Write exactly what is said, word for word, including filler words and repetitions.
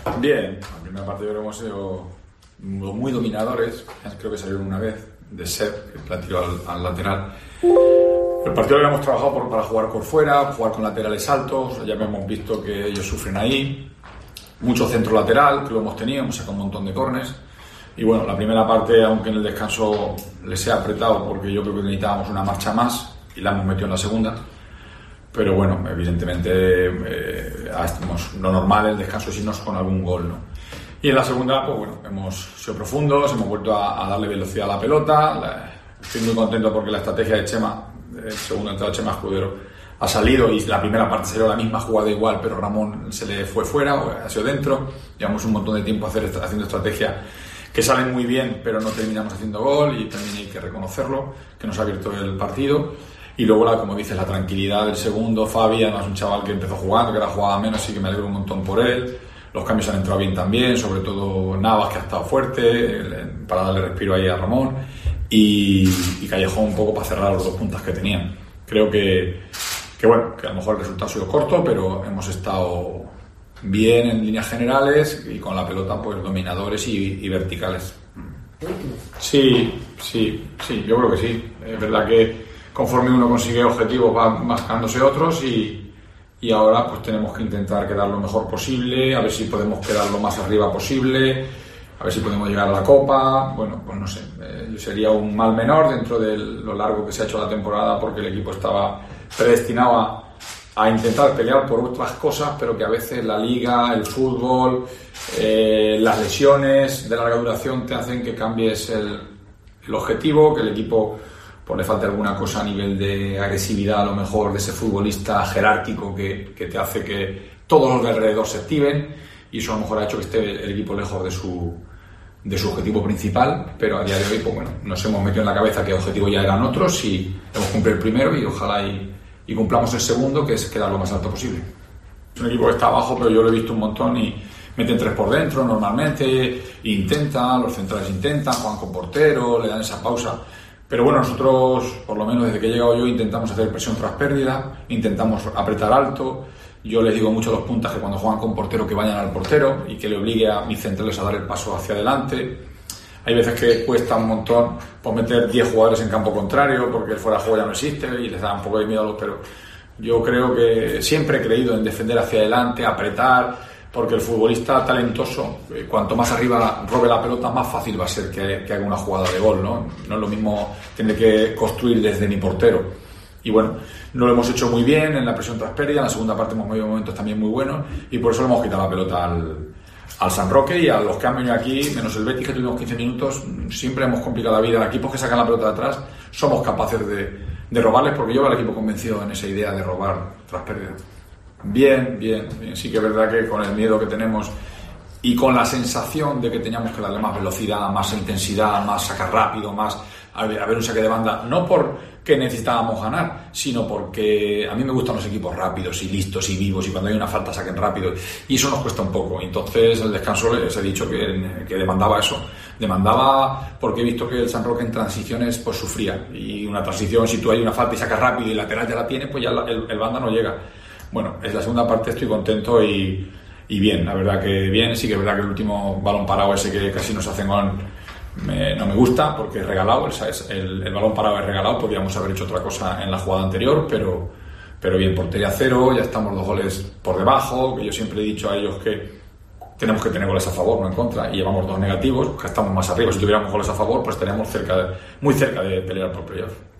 Bien, la primera parte yo creo que hemos sido muy dominadores. Creo que salieron una vez de set, que la tiró al, al lateral. El partido lo hemos trabajado por, para jugar por fuera, jugar con laterales altos. Ya hemos visto que ellos sufren ahí. Mucho centro lateral, que lo hemos tenido, hemos sacado un montón de córners. Y bueno, la primera parte, aunque en el descanso les he apretado porque yo creo que necesitábamos una marcha más y la hemos metido en la segunda. Pero bueno, evidentemente eh, hacemos lo normal, el descanso es irnos con algún gol, ¿no? Y en la segunda, pues bueno, hemos sido profundos, hemos vuelto a, a darle velocidad a la pelota. La, estoy muy contento porque la estrategia de Chema, el segundo entrado de Chema Escudero, ha salido y la primera parte salió la misma jugada igual, pero Ramón se le fue fuera, o ha sido dentro. Llevamos un montón de tiempo hacer, haciendo estrategia que salen muy bien, pero no terminamos haciendo gol y también hay que reconocerlo, que nos ha abierto el partido. Y luego, la, como dices, la tranquilidad del segundo. Fabi, además un chaval que empezó jugando, que ahora jugaba menos, así que me alegro un montón por él. Los cambios han entrado bien también, sobre todo Navas, que ha estado fuerte, para darle respiro ahí a Ramón. Y, y Callejón un poco para cerrar los dos puntas que tenían. Creo que, que, bueno, que a lo mejor el resultado ha sido corto, pero hemos estado bien en líneas generales y con la pelota pues dominadores y, y verticales. Sí, sí, sí, yo creo que sí. Es verdad que conforme uno consigue objetivos va marcándose otros y, y ahora pues tenemos que intentar quedar lo mejor posible, a ver si podemos quedar lo más arriba posible, a ver si podemos llegar a la Copa. Bueno, pues no sé, eh, sería un mal menor dentro de lo largo que se ha hecho la temporada, porque el equipo estaba predestinado a, a intentar pelear por otras cosas, pero que a veces la liga, el fútbol, eh, las lesiones de larga duración te hacen que cambies el, el objetivo, que el equipo pues le falta alguna cosa a nivel de agresividad, a lo mejor, de ese futbolista jerárquico que, que te hace que todos los de alrededor se activen, y eso a lo mejor ha hecho que esté el equipo lejos de su, de su objetivo principal, pero a día de hoy pues bueno, nos hemos metido en la cabeza que el objetivo ya eran otros y hemos cumplido el primero y ojalá y, y cumplamos el segundo, que es quedar lo más alto posible. Es un equipo que está abajo, pero yo lo he visto un montón y meten tres por dentro normalmente, intentan, los centrales intentan, juegan con portero, le dan esa pausa. Pero bueno, nosotros, por lo menos desde que he llegado yo, intentamos hacer presión tras pérdida, intentamos apretar alto. Yo les digo mucho a los puntas que cuando juegan con portero que vayan al portero y que le obligue a mis centrales a dar el paso hacia adelante. Hay veces que cuesta un montón pues meter diez jugadores en campo contrario porque el fuera de juego ya no existe y les da un poco de miedo a los, pero yo creo que siempre he creído en defender hacia adelante, apretar, porque el futbolista talentoso, cuanto más arriba robe la pelota, más fácil va a ser que, que haga una jugada de gol, ¿no? No es lo mismo tener que construir desde mi portero. Y bueno, no lo hemos hecho muy bien en la presión tras pérdida, en la segunda parte hemos movido momentos también muy buenos y por eso le hemos quitado la pelota al, al San Roque y a los que han venido aquí, menos el Betis que tuvimos quince minutos, siempre hemos complicado la vida. A equipos que sacan la pelota de atrás somos capaces de, de robarles, porque yo veo al equipo convencido en esa idea de robar tras pérdida. Bien, bien, bien, sí que es verdad que con el miedo que tenemos y con la sensación de que teníamos que darle más velocidad, más intensidad, más sacar rápido, más a ver, a ver un saque de banda, no porque necesitábamos ganar, sino porque a mí me gustan los equipos rápidos y listos y vivos, y cuando hay una falta saquen rápido, y eso nos cuesta un poco. Entonces el descanso les he dicho que, que demandaba eso, demandaba, porque he visto que el San Roque en transiciones pues sufría, y una transición, si tú hay una falta y sacas rápido y el lateral ya la tiene, pues ya el, el banda no llega. Bueno, es la segunda parte, estoy contento y, y bien, la verdad que bien. Sí que es verdad que el último balón parado ese que casi nos hacen gol me, no me gusta porque es regalado, el, el, el balón parado es regalado, podríamos haber hecho otra cosa en la jugada anterior, pero, pero bien, portería cero, ya estamos dos goles por debajo, que yo siempre he dicho a ellos que tenemos que tener goles a favor, no en contra, y llevamos dos negativos, que estamos más arriba. Si tuviéramos goles a favor, pues estaríamos cerca de, muy cerca de pelear por playoff.